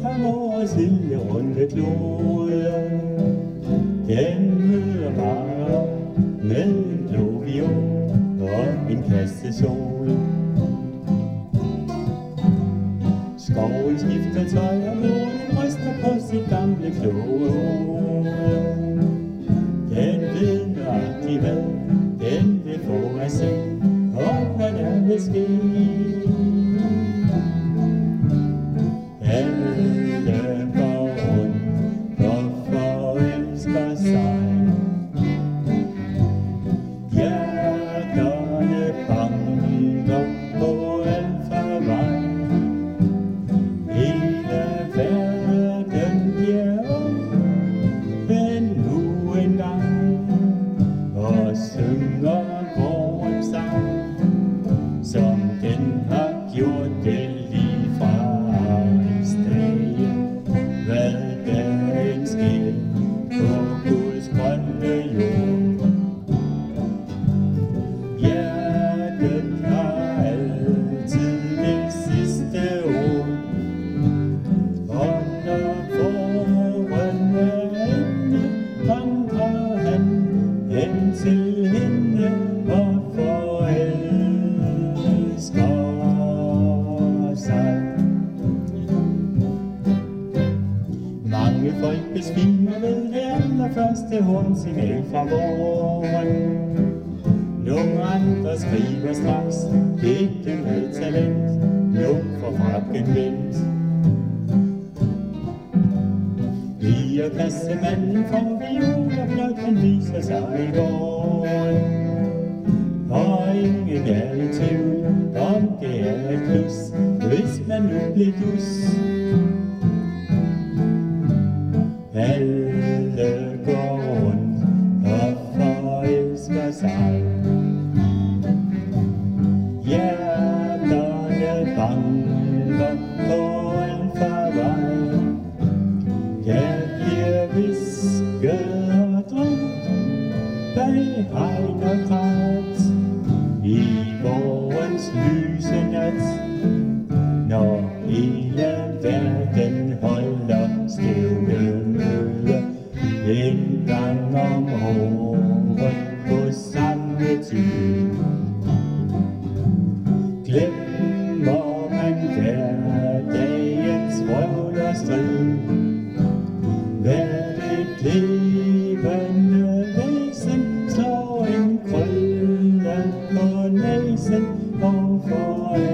tager vores lille runde klode. Den møder mig op med en blå viol og en kasse sol. Skoven skifter tøj, og månen ryster på sit gamle kloge hoved. Den ved nøjagtigt hvad den vil få at se, og hvad der vil ske. Alle går rundt og forelsker sig. Hjerterne banker på alfarvej. Hele verden bliver ung, men nu engang, og synger vores sang, som den har gjort det lige fra hans dage. Hvad der end sker på Guds grønne jord, hjertet har altid det sidste ord. Og når våren er inde, vandrer han hen til hende og forelsker sig. Mange folk besvimer ved det allerførste hornsignal fra våren. Nogle andre skriver straks digte med talent. Nogle får frakken vendt. Lige og kassemanden får violerflokken viser sig i våren. Og ingen er i tvivl om det er et plus, hvis man nu bliver dus. Alle går rundt og forelsker sig. Hjerterne banker på alfarvej. Der bliver hvisket og drømt bag hegn og krat i vårens lyse nat, når hele verden holder stævnemøde en gang om året på samme tid. Glemmer man hverdagens vrøvl og strid, hvert et levende væsen slår en krølle på næsen og får